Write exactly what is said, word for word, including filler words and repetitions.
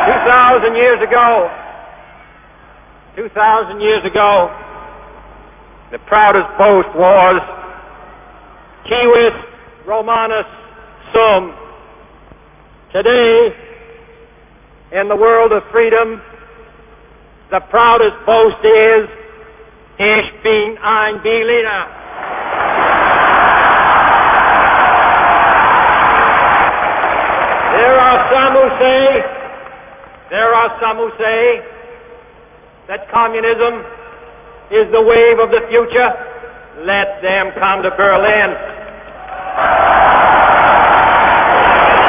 Two thousand years ago, two thousand years ago, the proudest boast was Civis Romanus Sum. Today, in the world of freedom, the proudest boast is Ich bin ein Berliner. There are some who say, there are some who say that communism is the wave of the future. Let them come to Berlin.